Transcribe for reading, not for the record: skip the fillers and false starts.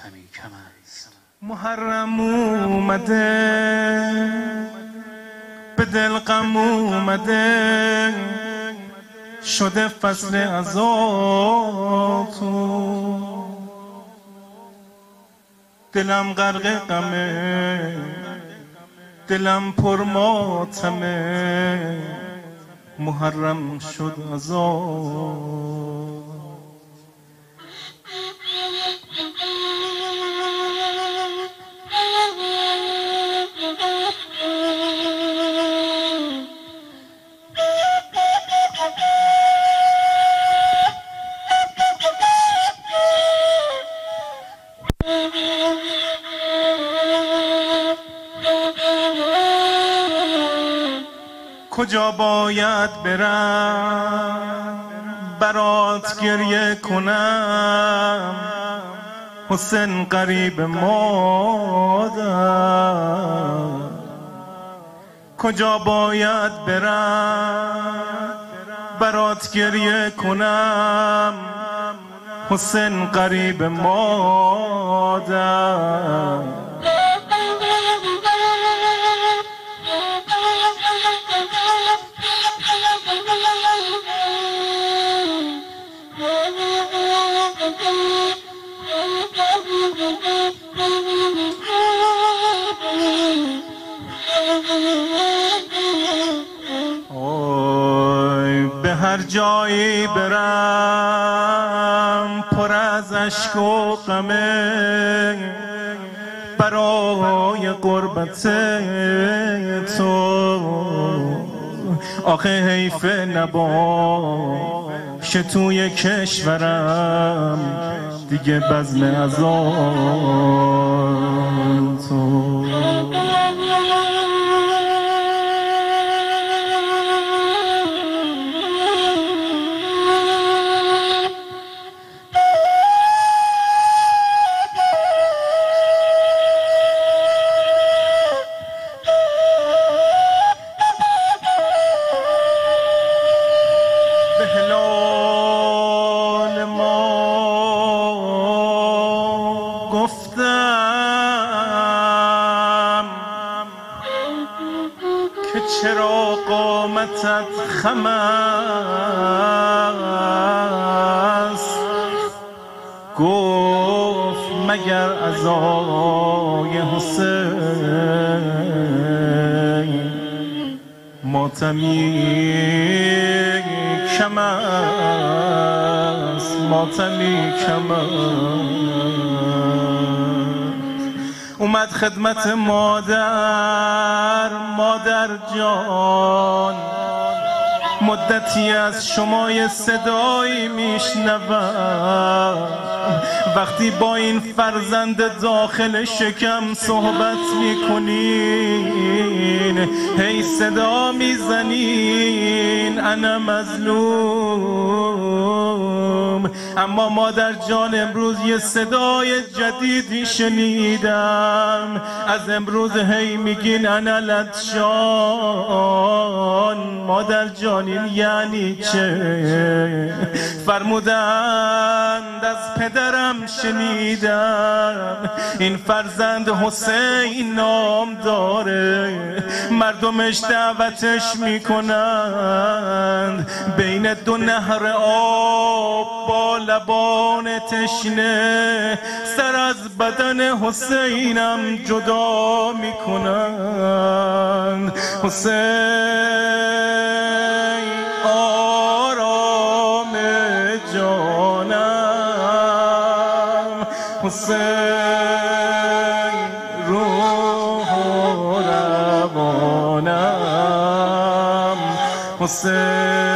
ماتمی کم است. محرم اومده به دل غم اومده شده فصل عزا تو دلم غرق غمه دلم پر ماتمه محرم شد عزا کجا باید برم برات گریه کنم حسین قریب مادر کجا باید برم برات گریه کنم حسین قریب مادر به هر جایی برم پر از اشک و غمه برای قربت تو آخه حیف نباشه توی کشورم دیگه بزم ازان تو چرا قامتت خم است گفت مگر عزای حسین ماتمی کم است ماتمی کم است اومد خدمت مادر جان مدتی از شما یه صدایی میشنوم وقتی با این فرزند داخل شکم صحبت میکنین هی صدا میزنین انا مظلوم اما مادر جان امروز یه صدای جدیدی شنیدم از امروز هی میگین انا لطشان مادر جان این یعنی چه فرمودند از پدرم شنیدم این فرزند حسین نام داره مردمش دعوتش میکنند بین دو نهر آب با لبان تشنه سر از بدن حسینم جدا میکنند حسین آرام جانم حسین روح و روانم حسین